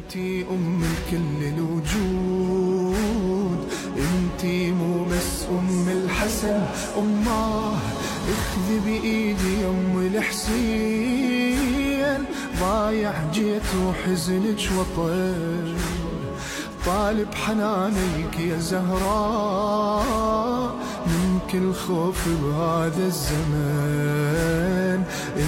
انتي ام الكل الوجود، انتي مو بس ام الحسن، اماه اخذي بايدي ام الحسين، ضايع جيت وحزنك وطير، طالب حنانيك يا زهراء، من كل خوف بهذا الزمان